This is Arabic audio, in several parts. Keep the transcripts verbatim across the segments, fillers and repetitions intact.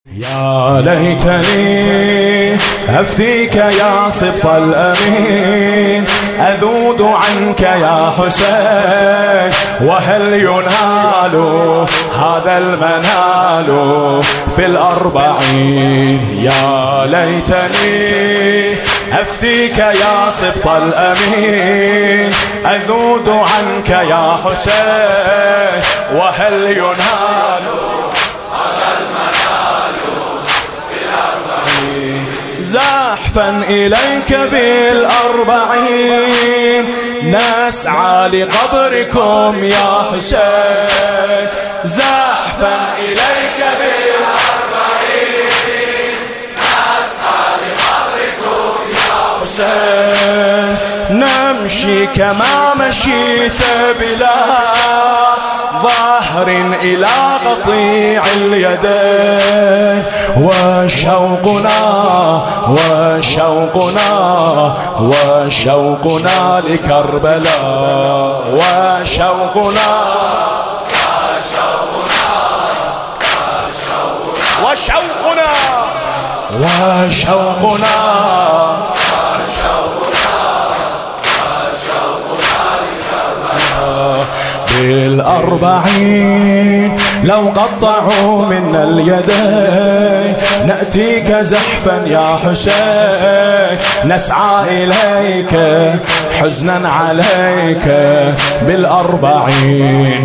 يا ليتني أفديك يا سبط الأمين، أذود عنك يا حسين، وهل ينال هذا المنال في الأربعين؟ يا ليتني أفديك يا سبط الأمين، أذود عنك يا حسين، وهل ينال زحفا إليك بالأربعين، نسعى لقبركم يا حسين. زحفا إليك بالأربعين، نسعى لقبركم يا حسين. نمشي كما مشيت بلا ظهر إلى قطيع اليدين، وشوقنا وشوقنا وشوقنا لكربلاء، وشوقنا وشوقنا وشوقنا بالأربعين. لو قطعوا منا اليدين نأتيك زحفا يا حسين، نسعى إليك حزنا عليك بالأربعين.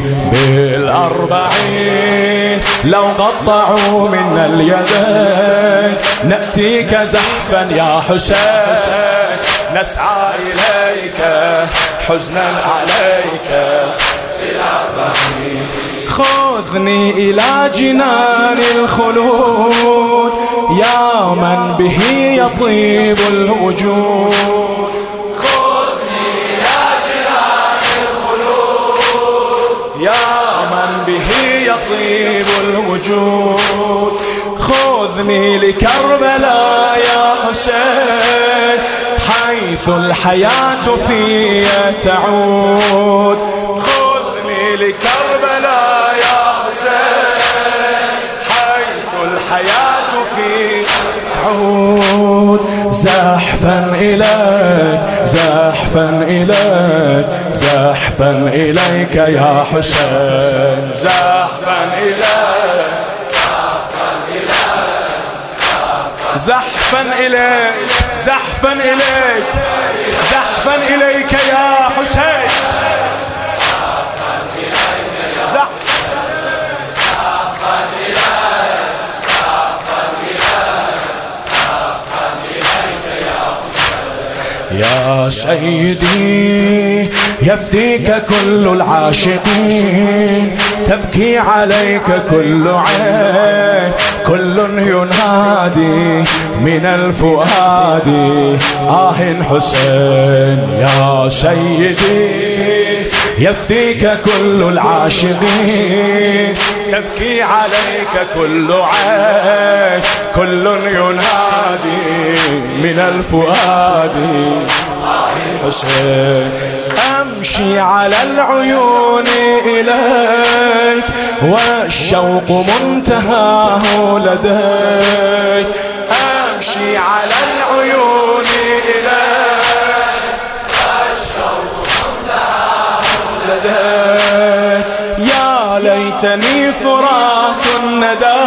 بالأربعين لو قطعوا منا اليدين نأتيك زحفا يا حسين، نسعى إليك حزنا عليك بالأربعين. خذني إلى جنان الخلود يا من به يطيب الوجود. خذني إلى جنان الخلود يا من به يطيب الوجود. خذني لكربلاء يا حسين، حيث الحياة في تعود. خذني لكربلاء يا حسين، حيث الحياة في تعود. زحفا إليك زحفا إليك زحفا إليك يا حسين. زحفا إليك زحفا إليك زحفا إليك زحفا إليك يا حسين. يا سيدي يفديك كل العاشقين، تبكي عليك كل عين، كل ينادي من الفؤاد آه حسين. يا سيدي يفديك كل العاشقين، تبكي عليك كل عين، كل ينادي من الفؤاد حسين. أمشي على العيون إليك والشوق منتهاه لديك. أمشي على العيون إليك والشوق منتهاه لديك. يا ليتني فرات الندى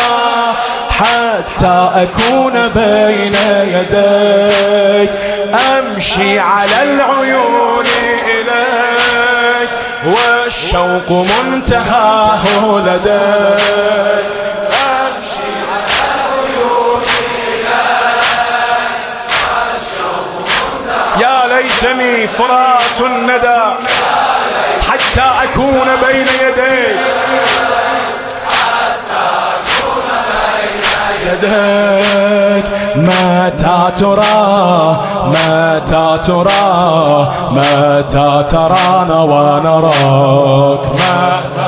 حتى أكون بين يديك. أمشي على العيون إليك والشوق منتهاه لديك. أمشي على العيون إليك والشوق منتهاه. يا ليتني فرات الندى حتى أكون بين يديك، يديك. متى ترى متى ترى متى ترانا ونراك. متى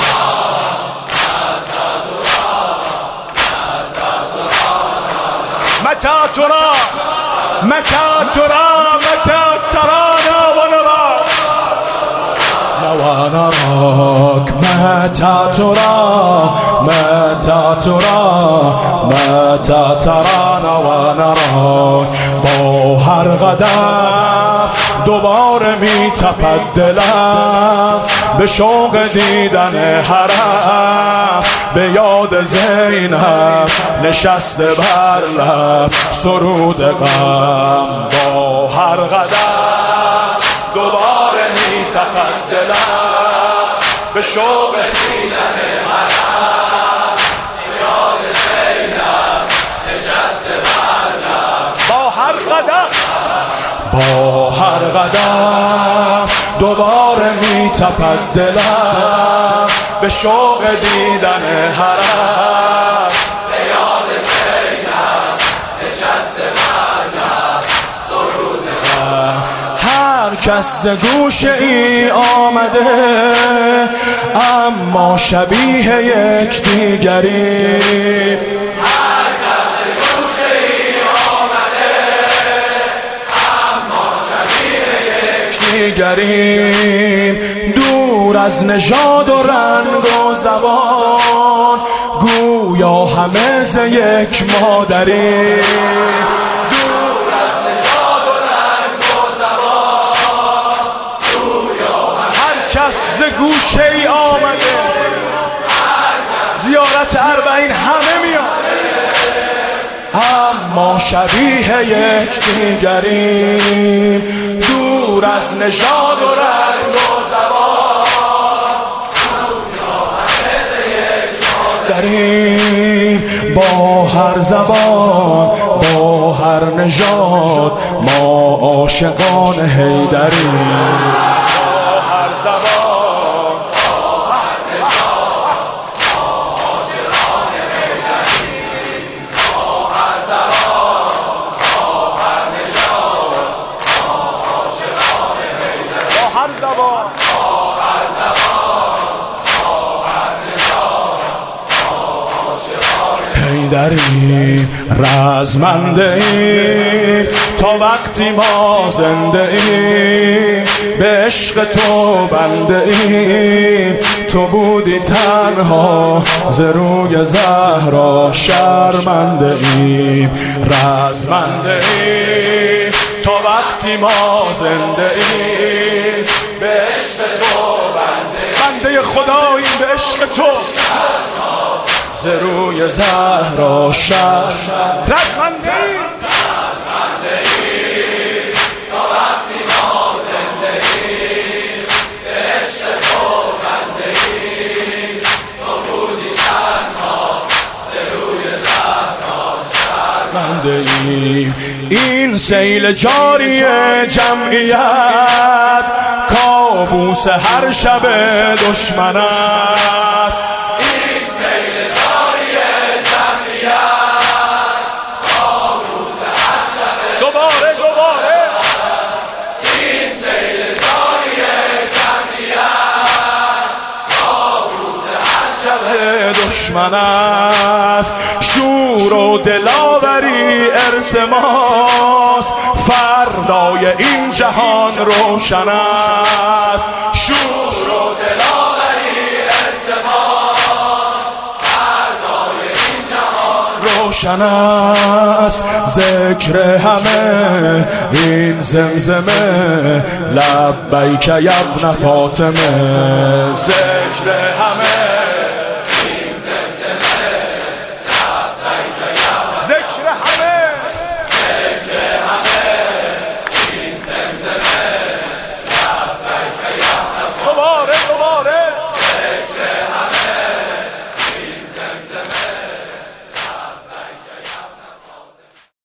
متى ترى متى ترى متى ترانا ونراك ونراك متى ترى متى ترى متى ترانا ونراك با هر قدم دوباره می تپد دلم به شوق دیدن حرم به یاد زینب نشسته بر لب سرود غم با هر قدم دوباره می تپد دلم به شوق دیدن حرم به یاد زینب نشسته بر لب با هر قدم با هر قدم دوباره می تپد دلم به شوق دیدن حرم به یاد زینب نشسته بر لب سرود غم هر کس ز گوشه ای آمده اما شبیه یک دیگری دیگریم دور از نژاد و رنگ و زبان گویا همه ز یک مادریم دور از نژاد و رنگ و زبان گویا هر کس ز گوشه ای آمده زیارت اربعین همه میاد اما شبیه یک دیگریم دور از نژاد و رنگ و زبان داریم با هر زبان با هر نژاد ما عاشقان حیدریم با هر زبان حیدریم رزمنده ایم تا وقتی ما زنده ایم به عشق تو بنده ایم تو بودی تنها ز روی زهرا شرمنده ایم رزمنده ایم تا وقتی ما زنده ایم به عشق تو بنده بنده خداییم به عشق تو ز روی زهرا شر رزمنده ایم تا وقتی ما زنده ایم به عشق تو بنده ایم تو بودی تنها ز روی زهرا شرمنده ایم این سیل جاری جمعیت کابوس هر شب دشمن است دشمن است شور و دلاوری ارث ماست فردای این جهان روشن است شور و دلاوری ارث ماست فردای این جهان روشن است ذکر همه این زمزمه لبیک یا ابن فاطمه ذکر همه ذکر همه